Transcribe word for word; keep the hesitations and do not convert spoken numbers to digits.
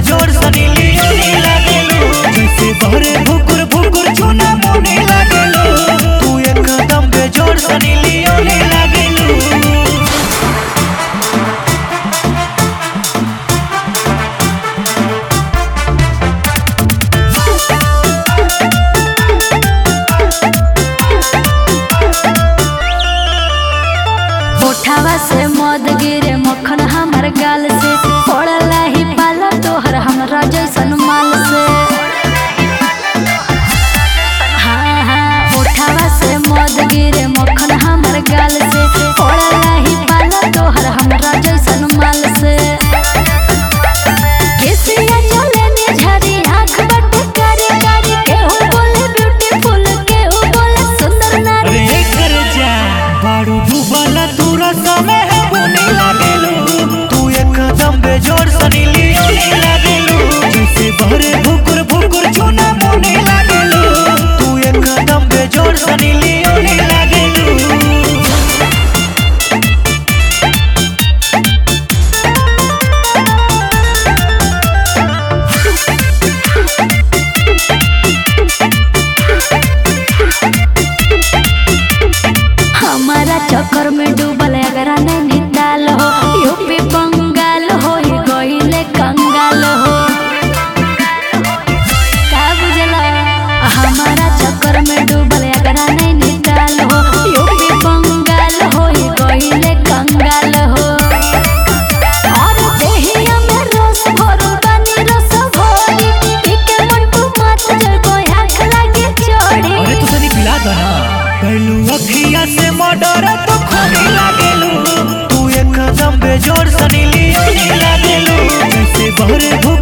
बेजोड़ सनी लियोनी लागेलू, जैसे बहरे भुकुर भुकुर चुना मुनी लागेलू, तू एकदम बेजोड़ सनी लियोनी लागेलू। होठवा से मद गिरे मक्खन हमर गाल से, पड़ला ही पाला तोहर हमरा जैसन माल से। हाँ हाँ होठवा से मद गिरे मक्खन हमर गाल से, पड़ला ही पाला तोहर हमरा जैसन माल से। केसिया चले ने झरी आँख बट कारी कारी, केहू बोले ब्यूटीफुल केहू बोले सुंदर नारी। रे कर जा बारू डूबला तूरा समय है बुनी लागेलू, तू एकदम बेजोड़ सनी लियोनी लागेलू, जैसे बहरे भुकुर भुकुर चुना मुनी लागेलू, तू एकदम बेजोड़ सनी लियोनी लागेलू। हमारा चक्कर में डूबल अगर नैनीताल हो, यूपी बंगाल हो गईले कंगाल हो। का बुझला हमारा चक्कर में डूबल अगर नैनीताल हो, यूपी बंगाल हो गईले कंगाल हो। और देहिया में रस भरल बानी रस भरी, पीके मंटू मात जल को आँख लागे चोरी। अरे तू तनी पिला दो ना, कहलू अखिया से मर्डर तो खूनी लागेलू, तू एकदम बेजोड़ सनी लियोनी लागेलू, जैसे बहरे